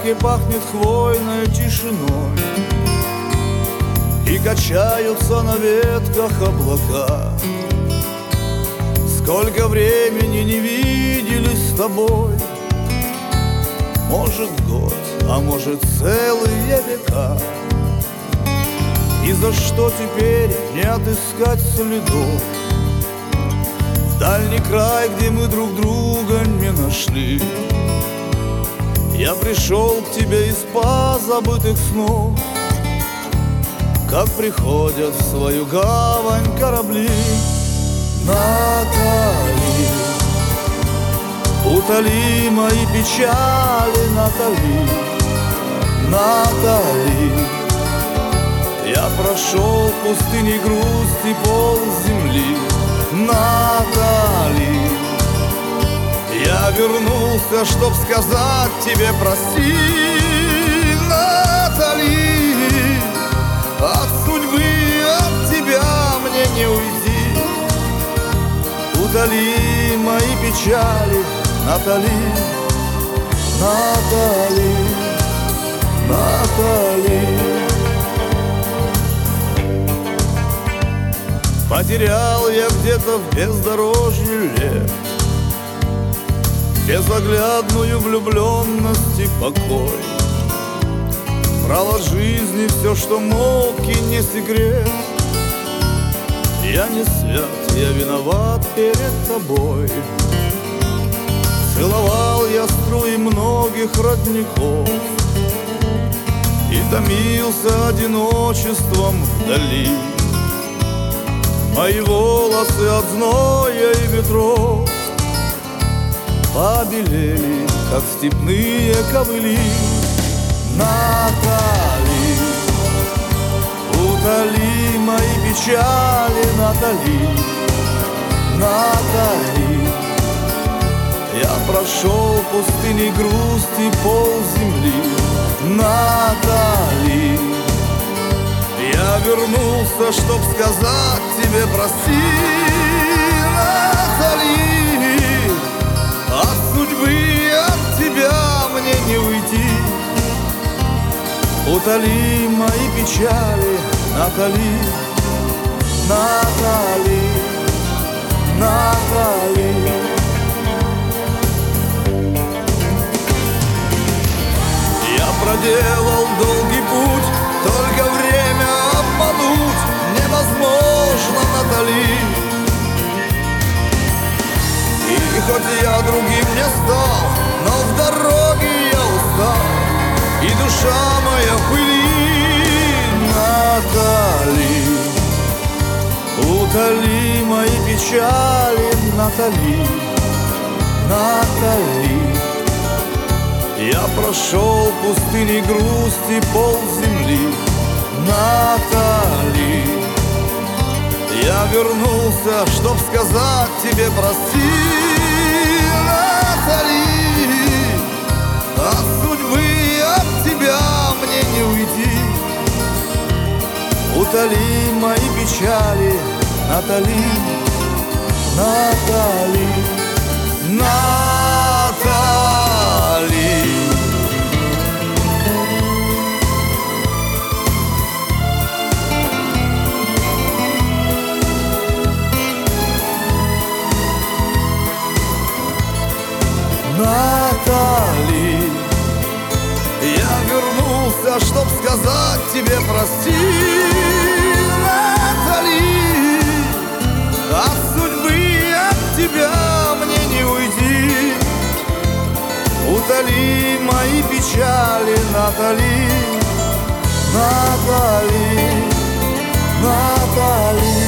парке пахнет хвойной тишиной, и качаются на ветках облака. Сколько времени не виделись с тобой, может год, а может целые века. И за что теперь не отыскать следов в дальний край, где мы друг друга не нашли? Я пришел к тебе из позабытых снов, как приходят в свою гавань корабли. Натали, утоли мои печали, Натали, Натали. Я прошел пустыни грусти пол земли, Натали. Я вернулся, чтоб сказать тебе прости, Натали. От судьбы, от тебя мне не уйти. Утоли мои печали, Натали, Натали, Натали. Потерял я где-то в бездорожье лет безоглядную влюбленность и покой. Брал от жизни все, что мог, и не секрет. Я не свят, я виноват перед тобой. Целовал я струи многих родников и томился одиночеством вдали. Мои волосы от зноя и ветров побелели, как степные ковыли. Натали, утоли мои печали, Натали, Натали. Я прошел пустыни грусти пол земли, Натали. Я вернулся, чтоб сказать тебе прости, Натали. От судьбы, от тебя мне не уйти. Утоли мои печали, Натали, Натали, Натали. Я проделал долгий путь, только время обмануть невозможно, Натали. И хоть я другим не стал, но в дороге я устал, и душа моя в пыли, Натали. Утоли мои печали, Натали, Натали. Я прошел пустыни грусти пол земли, Натали. Я вернулся, чтоб сказать тебе прости, Натали. От судьбы, от тебя мне не уйти. Утоли мои печали, Натали, Натали, Натали. Натали, я вернулся, чтоб сказать тебе прости, Натали. От судьбы, от тебя мне не уйти. Утоли мои печали, Натали, Натали, Натали.